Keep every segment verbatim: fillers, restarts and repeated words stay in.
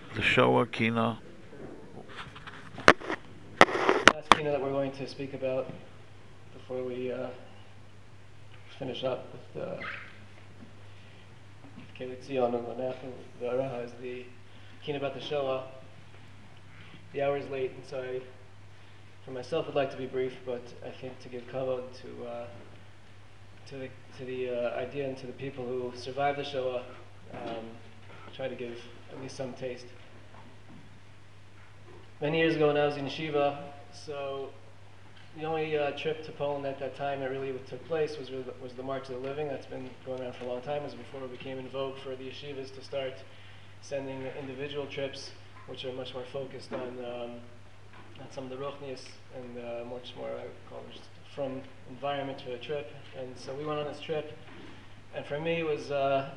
the Shoah Kina. Last keynote that we're going to speak about before we uh, finish up with the Kelitzion and the Araha is the keynote about the Shoah. The hour is late, and so I, for myself, would like to be brief, but I think to give kavod to uh, to the to the uh, idea and to the people who survived the Shoah, um, try to give at least some taste. Many years ago when I was in yeshiva, so the only uh, trip to Poland at that time that really took place was really, was the March of the Living. That's been going on for a long time. It was before it became in vogue for the yeshivas to start sending individual trips, which are much more focused on, um, on some of the ruchnius and uh, much more, I would call it, from environment to a trip. And so we went on this trip, and for me it was uh,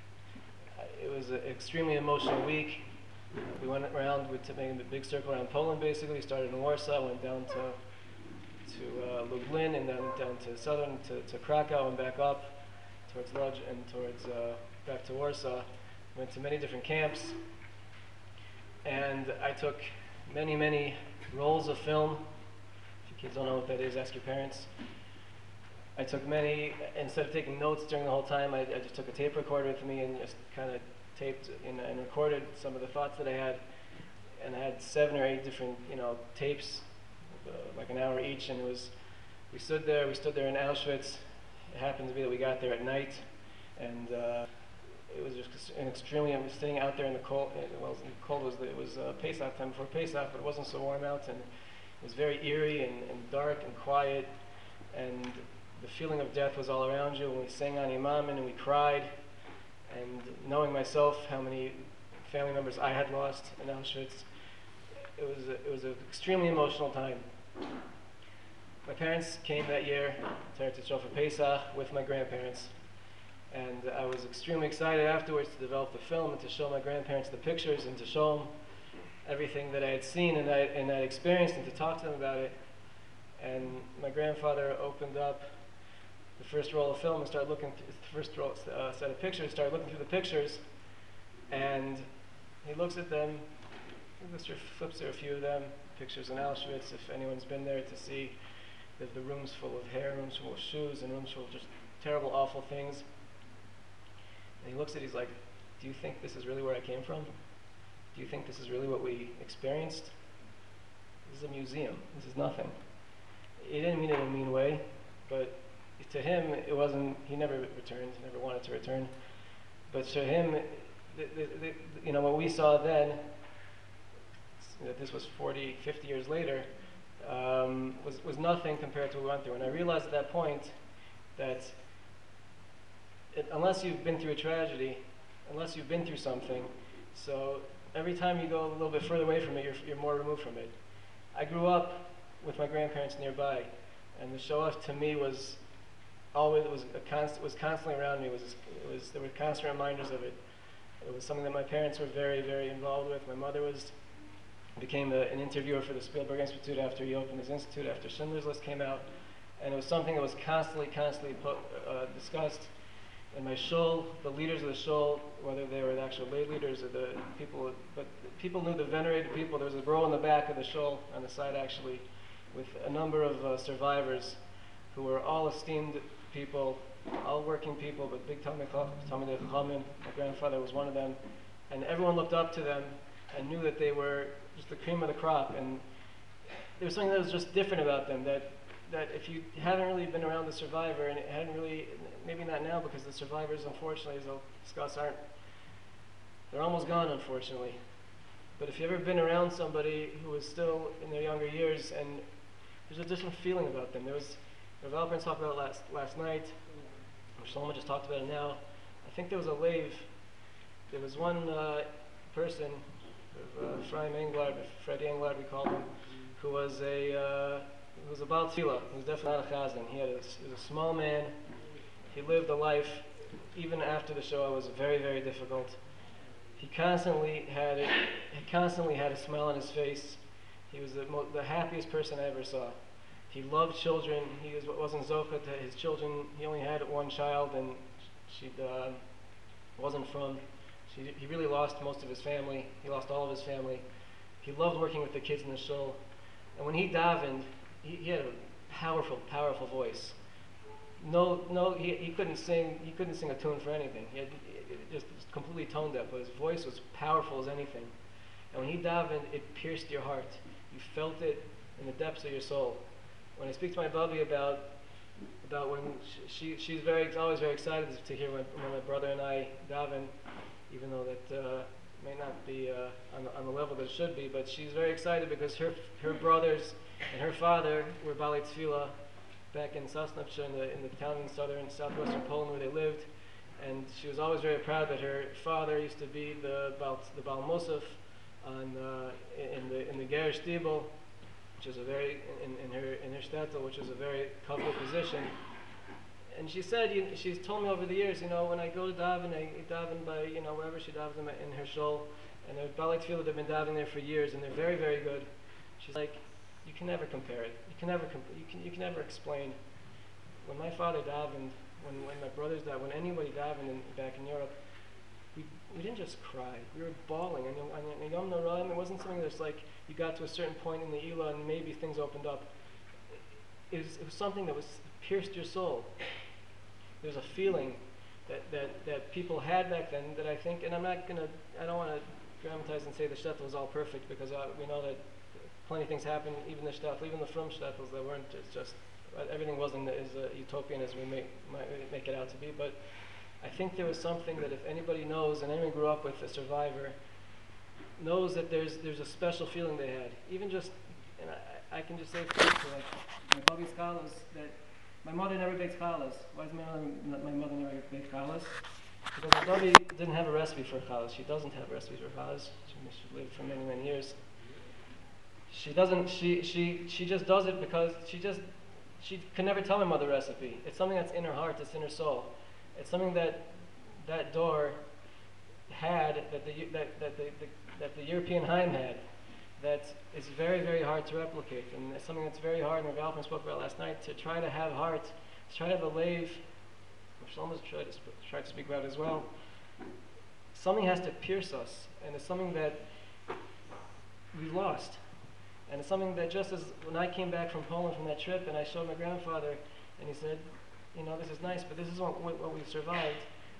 it was an extremely emotional week. We went around, we took making a big circle around Poland basically. We started in Warsaw, went down to to uh, Lublin, and then down to southern, to, to Krakow, and back up towards Lodz and towards uh, back to Warsaw. Went to many different camps, and I took many, many rolls of film. If you kids don't know what that is, ask your parents. I took many, instead of taking notes during the whole time, I, I just took a tape recorder with me and just kind of taped in, and recorded some of the thoughts that I had. And I had seven or eight different, you know, tapes, uh, like an hour each. And it was, we stood there, we stood there in Auschwitz. It happened to be that we got there at night, and uh, it was just an extremely. I was sitting out there in the cold. Well, the cold was the, it was uh, Pesach time before Pesach, but it wasn't so warm out, and it was very eerie and, and dark and quiet, and the feeling of death was all around you. When we sang on Imam and we cried, and knowing myself how many family members I had lost in Auschwitz, it was a, it was an extremely emotional time. My parents came that year to Eretz Yisrael for Pesach with my grandparents, and I was extremely excited afterwards to develop the film and to show my grandparents the pictures and to show them everything that I had seen and I and I experienced, and to talk to them about it. And my grandfather opened up the first roll of film and started looking through the first roll, uh, set of pictures, started looking through the pictures, and he looks at them, he flips through a few of them, pictures in Auschwitz, if anyone's been there to see the, the rooms full of hair, rooms full of shoes, and rooms full of just terrible, awful things. And he looks at it, he's like, do you think this is really where I came from? Do you think this is really what we experienced? This is a museum. This is nothing. He didn't mean it in a mean way, but to him, it wasn't, he never returned, never wanted to return. But to him, the, the, the, you know, what we saw then, that this was forty, fifty years later, um, was, was nothing compared to what we went through. And I realized at that point that it, unless you've been through a tragedy, unless you've been through something, so every time you go a little bit further away from it, you're, you're more removed from it. I grew up with my grandparents nearby, and the Shoah to me was always was a const, was constantly around me. It was it was there were constant reminders of it. It was something that my parents were very very involved with. My mother was became a, an interviewer for the Spielberg Institute after he opened his institute after Schindler's List came out, and it was something that was constantly constantly po- uh, discussed. And my shul, the leaders of the shul, whether they were the actual lay leaders or the people, but people knew the venerated people. There was a row in the back of the shul, on the side actually, with a number of uh, survivors who were all esteemed people, all working people, but big Talmidei Chachamim. My grandfather was one of them, and everyone looked up to them and knew that they were just the cream of the crop. And there was something that was just different about them, that that if you haven't really been around the survivor, and it hadn't really, maybe not now, because the survivors, unfortunately, as I'll discuss, aren't, they're almost gone, unfortunately. But if you've ever been around somebody who was still in their younger years, and there's a different feeling about them. There was, Rav Alpern talked about it last, last night, Shlomo just talked about it now. I think there was a lave, there was one uh, person, uh, Ephraim Englard, Freddie Englard we called him, who was a, uh, He was a Baal Tefillah. He was definitely not a Chazan. He, had a, he was a small man. He lived a life, even after the Shoah, was very, very difficult. He constantly had it. He constantly had a smile on his face. He was the, mo- the happiest person I ever saw. He loved children. He was, wasn't zocha to his children. He only had one child, and she uh, wasn't from He, he really lost most of his family. He lost all of his family. He loved working with the kids in the shul. And when he davened, he, he had a powerful, powerful voice. No, no, he, he couldn't sing. He couldn't sing a tune for anything. He had it just completely tone deaf, but his voice was powerful as anything. And when he davened, it pierced your heart. You felt it in the depths of your soul. When I speak to my Bubby about about when she, she she's very always very excited to hear when, when my brother and I daven, even though that uh, may not be uh, on, the, on the level that it should be, but she's very excited because her her brothers and her father were Balei Tefillah back in Sosnowcze, in the in the town in southern southwestern Poland where they lived, and she was always very proud that her father used to be the Baal, the Baal Mosef on uh, in the in the Ger Stiebel, which is a very in, in her in her shtetl, which is a very coveted position. And she said, you, she's told me over the years, you know, when I go to daven, I daven by, you know, wherever she davens in, in her shul, and the Balei Tefillah, they've been davening there for years, and they're very, very good. She's like, you can never compare it. You can never comp- you can you can never explain. When my father davened, when when my brothers davened, when anybody davened in, back in Europe, we we didn't just cry. We were bawling. And in Yom Noraim, it wasn't something that's like you got to a certain point in the Elah and maybe things opened up. It was, it was something that was pierced your soul. There's a feeling that, that, that people had back then that I think, and I'm not going to, I don't want to dramatize and say the shtetl was all perfect, because uh, we know that plenty of things happened, even the shtetl, even the frum shtetls that weren't just, just everything wasn't as uh, utopian as we make, might make it out to be, but I think there was something that if anybody knows, and anyone grew up with a survivor, knows that there's there's a special feeling they had. Even just, and I, I can just say for like my Bobby scholars that my mother never baked challahs. Why does my mother, my mother never bake challahs? Because my Bobby didn't have a recipe for challahs. She doesn't have a recipe for challahs. She, she lived for many, many years. She doesn't, she, she, she just does it because she just, she can never tell my mother a recipe. It's something that's in her heart, it's in her soul. It's something that that door had, that the, that, that the, the, that the European Heim had, that is very, very hard to replicate. And it's something that's very hard, and Rav Alpern spoke about last night, to try to have heart, to try to have a lave, which Shlomo tried to, sp- tried to speak about as well. Something has to pierce us, and it's something that we've lost. And it's something that just as when I came back from Poland from that trip, and I showed my grandfather, and he said, you know, this is nice, but this is what, what, what we've survived.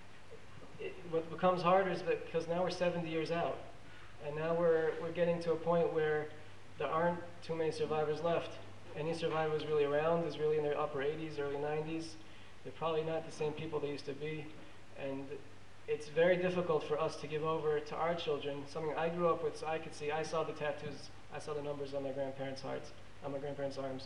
It, what becomes harder is that because now we're seventy years out. And now we're we're getting to a point where there aren't too many survivors left. Any survivor who's really around is really in their upper eighties, early nineties. They're probably not the same people they used to be. And it's very difficult for us to give over to our children something I grew up with, so I could see. I saw the tattoos, I saw the numbers on my grandparents' hearts, on my grandparents' arms.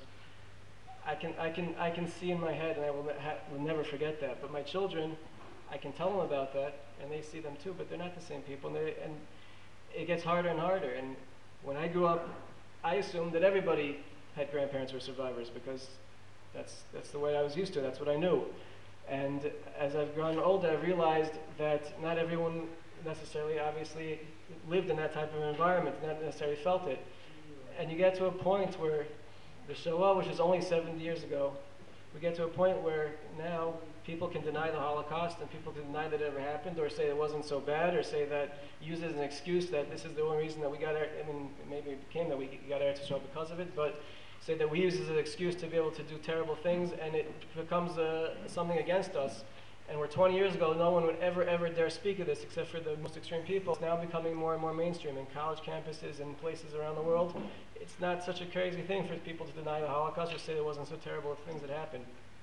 I can I can I can see in my head, and I will, ne- ha- will never forget that. But my children, I can tell them about that, and they see them too. But they're not the same people, and, and it gets harder and harder. And when I grew up, I assumed that everybody had grandparents who were survivors, because that's that's the way I was used to. That's what I knew. And as I've grown older, I've realized that not everyone necessarily, obviously, lived in that type of environment, not necessarily felt it. And you get to a point where the Shoah, which is only seventy years ago, we get to a point where now people can deny the Holocaust, and people can deny that it ever happened, or say it wasn't so bad, or say that, use it as an excuse that this is the only reason that we got, our, I mean, maybe it became that we got Eretz Yisrael because of it, but say that we use it as an excuse to be able to do terrible things, and it becomes uh, something against us. And where twenty years ago, no one would ever, ever dare speak of this except for the most extreme people. It's now becoming more and more mainstream in college campuses and places around the world. It's not such a crazy thing for people to deny the Holocaust or say there wasn't so terrible things that happened.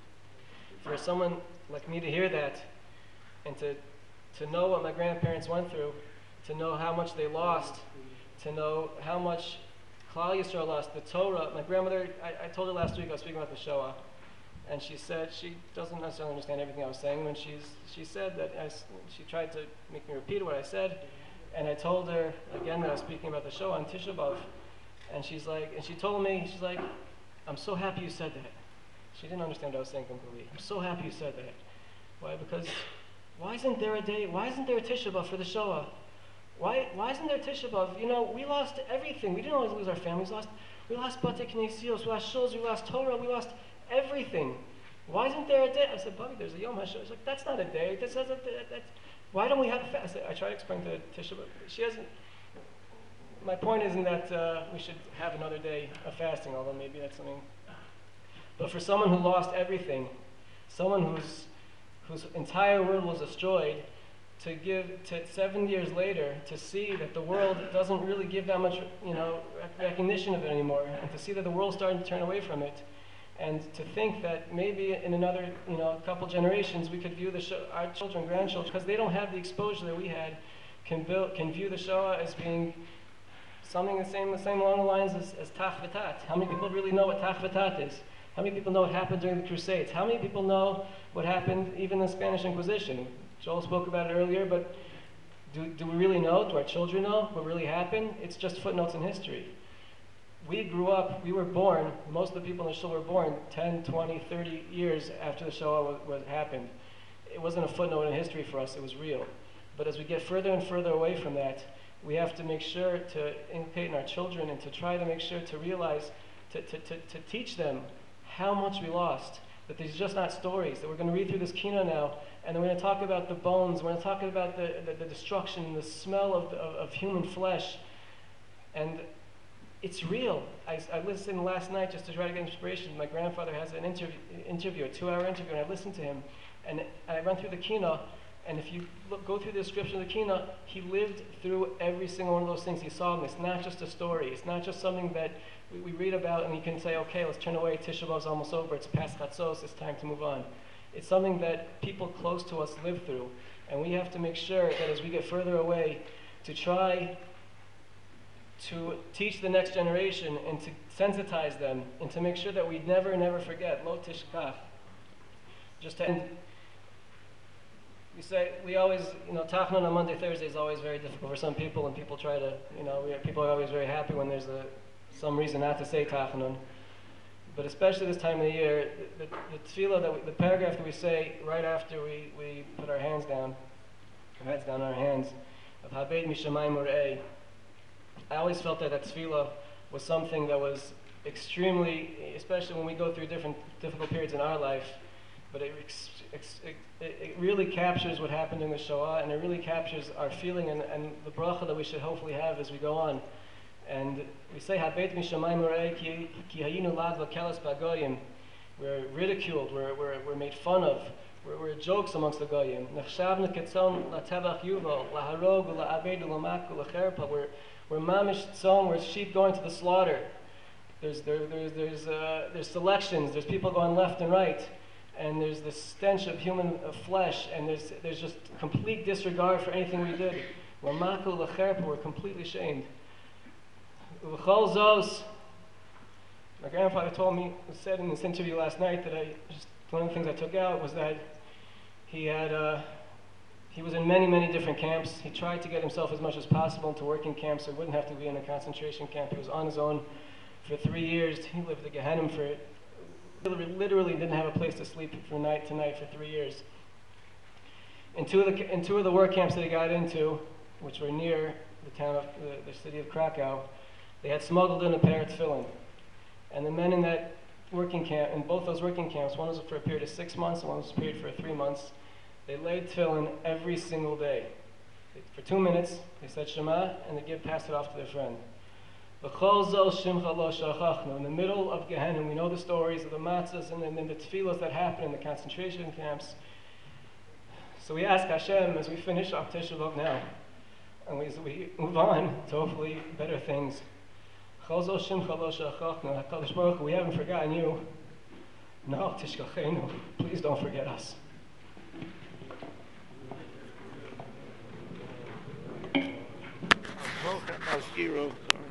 For someone like me to hear that, and to to know what my grandparents went through, to know how much they lost, to know how much Klal Yisrael lost, the Torah. My grandmother, I, I told her last week, I was speaking about the Shoah, and she said she doesn't necessarily understand everything I was saying. When she's, she said that I, she tried to make me repeat what I said, and I told her again that I was speaking about the Shoah on Tisha B'Av, and she's like, and she told me, she's like, I'm so happy you said that. She didn't understand what I was saying completely. I'm so happy you said that. Why? Because why isn't there a day? Why isn't there a Tisha B'Av for the Shoah? Why? Why isn't there a Tisha B'Av? You know, we lost everything. We didn't always lose our families. We lost. We lost Batei Knesios. We lost shuls. We lost Torah. We lost everything. Why isn't there a day? I said, Bobby, there's a Yom HaShoah. She's like, that's not a day. That says that. that, that why don't we have a fast? I try to explain to Tisha, but she hasn't. My point isn't that uh, we should have another day of fasting, although maybe that's something. But for someone who lost everything, someone whose whose entire world was destroyed, to give to seven years later to see that the world doesn't really give that much, you know, recognition of it anymore, and to see that the world's starting to turn away from it, and to think that maybe in another, you know, couple generations we could view the Shoah, our children, grandchildren, because they don't have the exposure that we had, can build, can view the Shoah as being something the same, the same along the lines as, as Tach V'Tat. How many people really know what Tach V'Tat is? How many people know what happened during the Crusades? How many people know what happened even in the Spanish Inquisition? Joel spoke about it earlier, but do, do we really know? Do our children know what really happened? It's just footnotes in history. We grew up, we were born, most of the people in the Shoah were born ten, twenty, thirty years after the Shoah was, was happened. It wasn't a footnote in history for us, it was real. But as we get further and further away from that, we have to make sure to inculcate in our children and to try to make sure to realize, to, to, to, to teach them how much we lost. That these are just not stories, that we're going to read through this Kina now, and then we're going to talk about the bones, we're going to talk about the, the, the destruction, the smell of, the, of, of human flesh. And it's real. I, I listened last night just to try to get inspiration. My grandfather has an interview, interview a two-hour interview, and I listened to him. And I went through the Kina, and if you look, go through the description of the Kina, he lived through every single one of those things. He saw them. It's not just a story. It's not just something that we, we read about and you can say, okay, let's turn away. Tisha B'Av's almost over. It's past Chatzos. It's time to move on. It's something that people close to us live through. And we have to make sure that as we get further away, to try to teach the next generation and to sensitize them and to make sure that we never, never forget. Lo tishkach. Just to end. We say, we always, you know, Tachanun on Monday, Thursday is always very difficult for some people, and people try to, you know, we, people are always very happy when there's a, some reason not to say Tachanun. But especially this time of the year, the, the, the tefillah, that we, the paragraph that we say right after we, we put our hands down, our heads down on our hands, of Habed Mishamayim Urei, I always felt that that tefillah was something that was extremely, especially when we go through different difficult periods in our life, but it, it, it really captures what happened in the Shoah, and it really captures our feeling and, and the bracha that we should hopefully have as we go on. And we say, Habet mishamayim urei ki hayinu lag v'kelas b'goyim. We're ridiculed, we're, we're, we're made fun of, we're, we're jokes amongst the goyim. Nechshavna ketzon latevach yuval, laharog ula'aved ula'mak ula'cherpa. We're, we're mamish tzon, we're sheep going to the slaughter. There's, there, there's, there's, uh, there's selections, there's people going left and right. And there's this stench of human of flesh, and there's, there's just complete disregard for anything we did. We're makul l'cherpa, we're completely shamed. L'chol zos, my grandfather told me, said in this interview last night that I, just one of the things I took out was that he had, uh, he was in many, many different camps. He tried to get himself as much as possible into working camps so he wouldn't have to be in a concentration camp. He was on his own for three years. He lived at Gehenna for literally didn't have a place to sleep from night to night for three years. In two of the, in two of the work camps that he got into, which were near the town of, the, the city of Krakow, they had smuggled in a pair of tefillin. And the men in that working camp, in both those working camps, one was for a period of six months and one was a period for three months, they laid tefillin every single day. For two minutes, they said Shema, and they give, passed it off to their friend. In the middle of Gehenna, we know the stories of the matzahs and then the tefillos that happen in the concentration camps. So we ask Hashem as we finish our Tisha B'Av now, and we, as we move on to hopefully better things. HaKadosh Baruch Hu, we haven't forgotten you. No, Tishkachenu, please don't forget us. Sorry.